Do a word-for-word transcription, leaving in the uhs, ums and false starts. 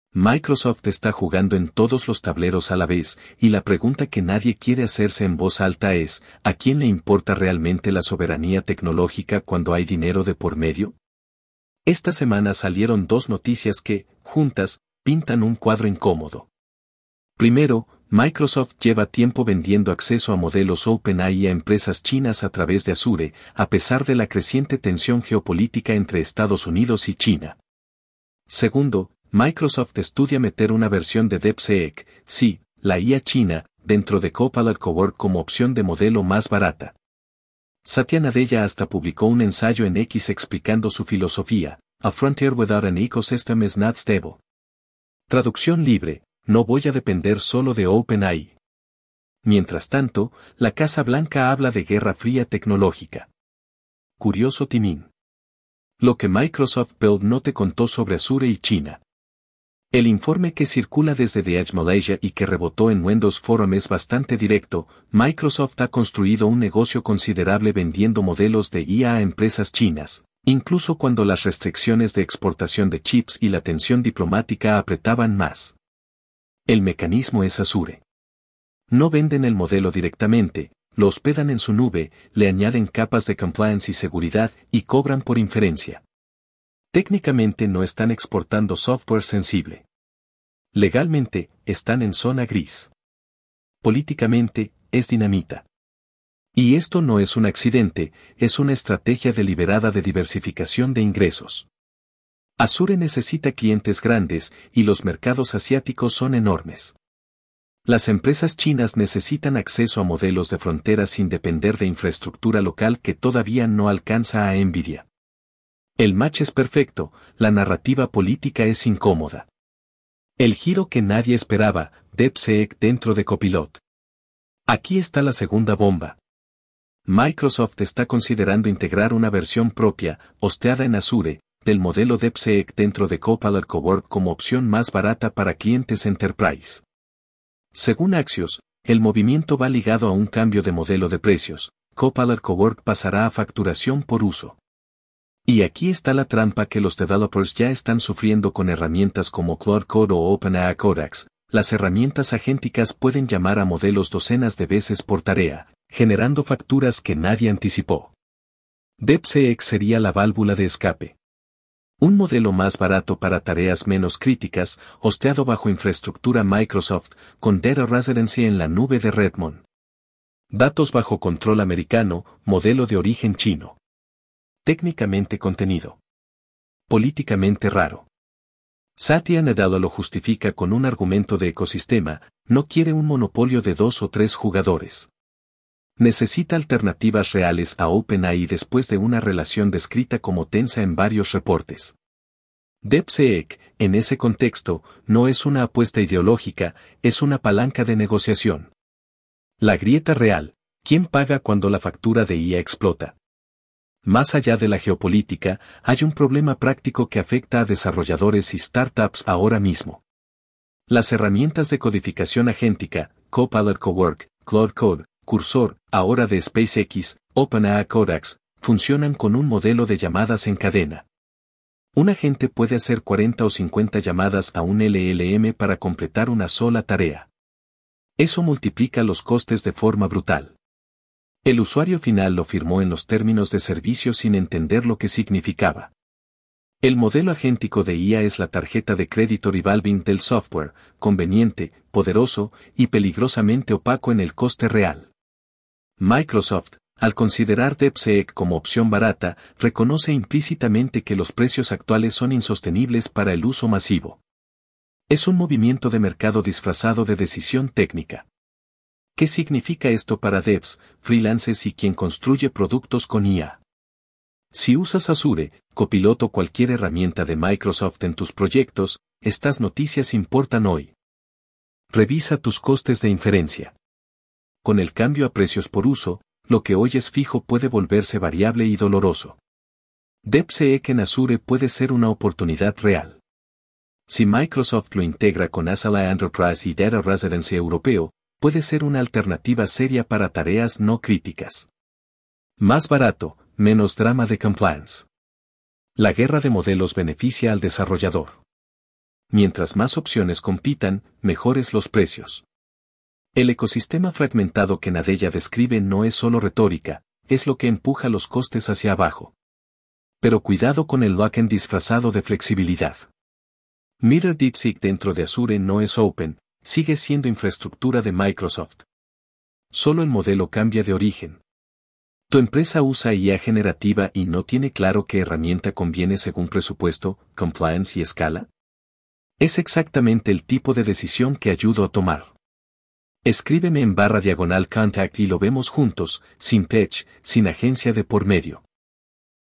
Microsoft está jugando en todos los tableros a la vez, y la pregunta que nadie quiere hacerse en voz alta es, ¿a quién le importa realmente la soberanía tecnológica cuando hay dinero de por medio? Esta semana salieron dos noticias que, juntas, pintan un cuadro incómodo. Primero, Microsoft lleva tiempo vendiendo acceso a modelos OpenAI a empresas chinas a través de Azure, a pesar de la creciente tensión geopolítica entre Estados Unidos y China. Segundo, Microsoft estudia meter una versión de DeepSeek, sí, la I A china, dentro de Copilot Cowork como opción de modelo más barata. Satya Nadella hasta publicó un ensayo en X explicando su filosofía: A frontier without an ecosystem is not stable. Traducción libre: no voy a depender solo de OpenAI. Mientras tanto, la Casa Blanca habla de guerra fría tecnológica. Curioso timín. Lo que Microsoft Build no te contó sobre Azure y China. El informe que circula desde The Edge Malaysia y que rebotó en Windows Forum es bastante directo. Microsoft ha construido un negocio considerable vendiendo modelos de I A a empresas chinas, incluso cuando las restricciones de exportación de chips y la tensión diplomática apretaban más. El mecanismo es Azure. No venden el modelo directamente, lo hospedan en su nube, le añaden capas de compliance y seguridad y cobran por inferencia. Técnicamente no están exportando software sensible. Legalmente, están en zona gris. Políticamente, es dinamita. Y esto no es un accidente, es una estrategia deliberada de diversificación de ingresos. Azure necesita clientes grandes, y los mercados asiáticos son enormes. Las empresas chinas necesitan acceso a modelos de frontera sin depender de infraestructura local que todavía no alcanza a Nvidia. El match es perfecto, la narrativa política es incómoda. El giro que nadie esperaba, DeepSeek dentro de Copilot. Aquí está la segunda bomba. Microsoft está considerando integrar una versión propia, hosteada en Azure, del modelo DeepSeek dentro de Copilot Cowork como opción más barata para clientes enterprise. Según Axios, el movimiento va ligado a un cambio de modelo de precios. Copilot Cowork pasará a facturación por uso. Y aquí está la trampa que los developers ya están sufriendo con herramientas como Claude Code o OpenAI Codex. Las herramientas agénticas pueden llamar a modelos docenas de veces por tarea, generando facturas que nadie anticipó. DeepSeek sería la válvula de escape. Un modelo más barato para tareas menos críticas, hosteado bajo infraestructura Microsoft, con Data Residency en la nube de Redmond. Datos bajo control americano, modelo de origen chino. Técnicamente contenido. Políticamente raro. Satya Nadella lo justifica con un argumento de ecosistema: no quiere un monopolio de dos o tres jugadores. Necesita alternativas reales a OpenAI después de una relación descrita como tensa en varios reportes. DeepSeek, en ese contexto, no es una apuesta ideológica, es una palanca de negociación. La grieta real: ¿quién paga cuando la factura de I A explota? Más allá de la geopolítica, hay un problema práctico que afecta a desarrolladores y startups ahora mismo. Las herramientas de codificación agéntica, Copilot Cowork, Claude Code, Cursor, ahora de SpaceX, OpenAI Codex, funcionan con un modelo de llamadas en cadena. Un agente puede hacer cuarenta o cincuenta llamadas a un L L M para completar una sola tarea. Eso multiplica los costes de forma brutal. El usuario final lo firmó en los términos de servicio sin entender lo que significaba. El modelo agéntico de I A es la tarjeta de crédito revolving del software, conveniente, poderoso y peligrosamente opaco en el coste real. Microsoft, al considerar DeepSeek como opción barata, reconoce implícitamente que los precios actuales son insostenibles para el uso masivo. Es un movimiento de mercado disfrazado de decisión técnica. ¿Qué significa esto para devs, freelancers y quien construye productos con I A? Si usas Azure, Copilot o cualquier herramienta de Microsoft en tus proyectos, estas noticias importan hoy. Revisa tus costes de inferencia. Con el cambio a precios por uso, lo que hoy es fijo puede volverse variable y doloroso. DeepSeek en Azure puede ser una oportunidad real. Si Microsoft lo integra con Azure Enterprise y Data Residency europeo, puede ser una alternativa seria para tareas no críticas. Más barato, menos drama de compliance. La guerra de modelos beneficia al desarrollador. Mientras más opciones compitan, mejores los precios. El ecosistema fragmentado que Nadella describe no es solo retórica, es lo que empuja los costes hacia abajo. Pero cuidado con el lock-in disfrazado de flexibilidad. Mirror DeepSeek dentro de Azure no es open, sigue siendo infraestructura de Microsoft. Solo el modelo cambia de origen. ¿Tu empresa usa I A generativa y no tiene claro qué herramienta conviene según presupuesto, compliance y escala? Es exactamente el tipo de decisión que ayudo a tomar. Escríbeme en barra diagonal contact y lo vemos juntos, sin pitch, sin agencia de por medio.